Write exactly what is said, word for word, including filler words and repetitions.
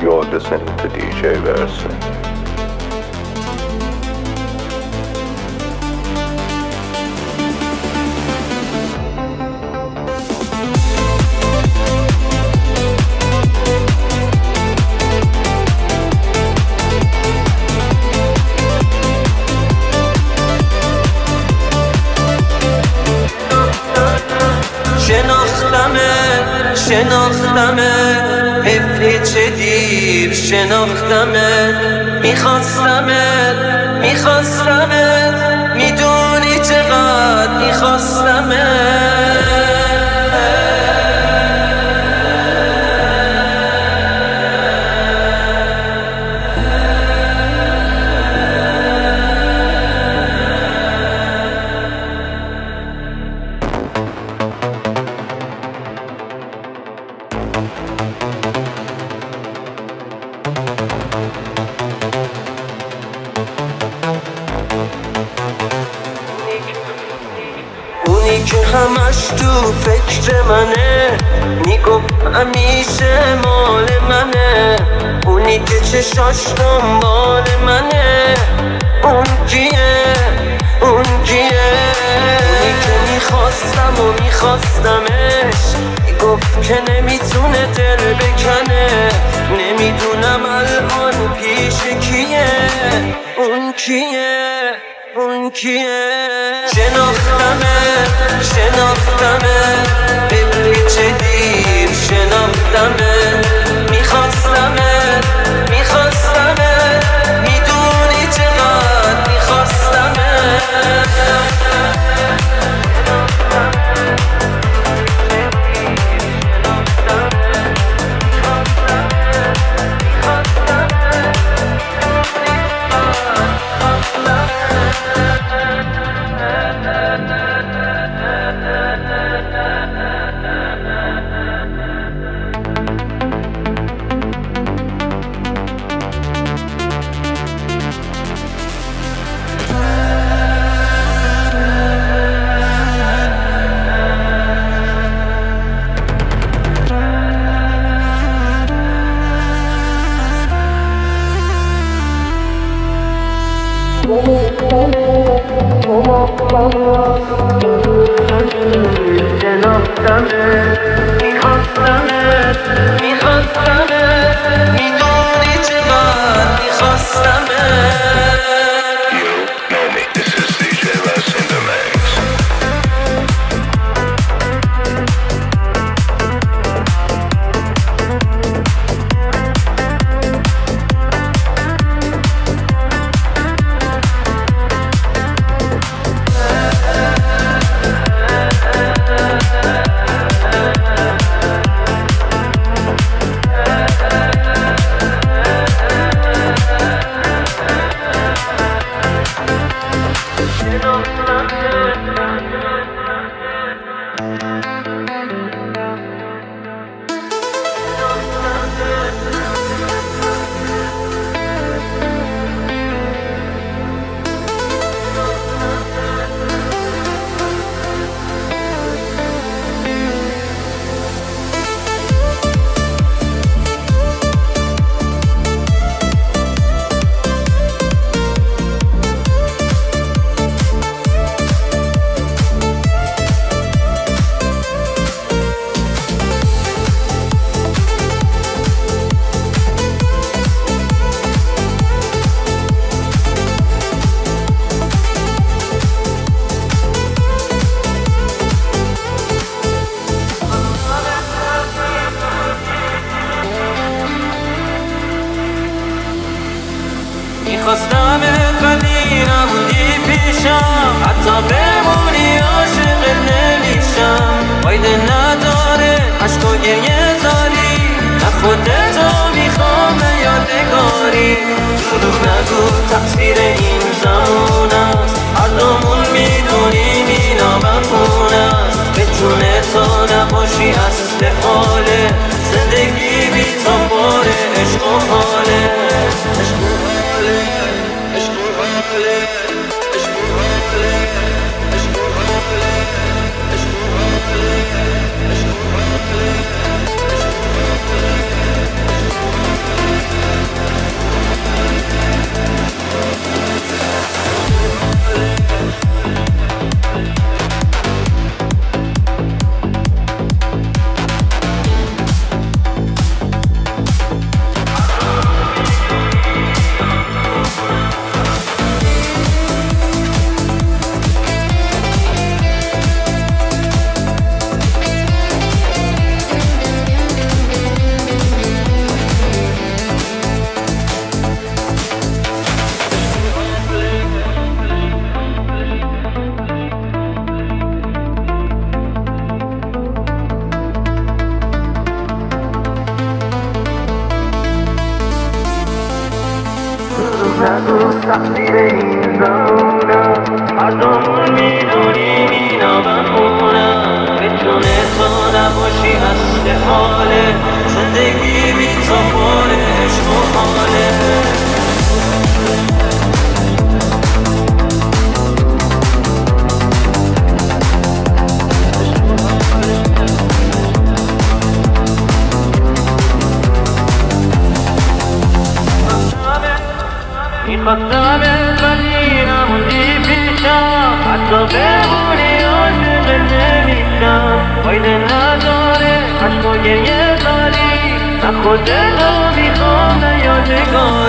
You're listening to D J Versa. شناختمه شناختمه حیفی چه دیر شناختمه میخواستمه میخواستمه میدونی چقدر میخواستمه اونی که همش تو فکر منه میگفت همیشه مال منه اونی که چشاش دنبال منه اون کیه اون کیه اونی که میخواستم و میخواستمش میگفت که نمیتونه دل بکنه نمیدونم الان پیش کیه اون کیه اون کیه شناختمه شناختمه ببینی چه دیر شناختمه میخواستمه میخواستمه میدونی چقدر میخواستمه شناختمه میخواستمه میخواستمه میدونی چقدر میخواستمه You know me, this is D J Versa in the mix. میخواستم ولی نبودی پیشم حتی بمونی عاشق نمیشم فایده نداره عشق و گریه زاری نه خودتو میخوام یادگاری دروغ نگو تقصیر این زمان است هر دومون میدونیم اینا مفهون است به جون تو نباشی اصل حاله زندگی بی تو باره عشق و حاله عشق و حاله عشق و حاله عشق و حاله عشق و حاله عشق و حاله عشق و حاله عشق و حاله تقصیر این زمونم هردامون میدونیم اینا بمونم بتونه تو نباشی اصل حاله زندگی بی تو پر عشق و حاله میخواستمت ولی نموندی پیشم حتی بمونی عاشق نمیشم فایده نداره عشق و گریه زاری نه خودتو میخوام نه یادگار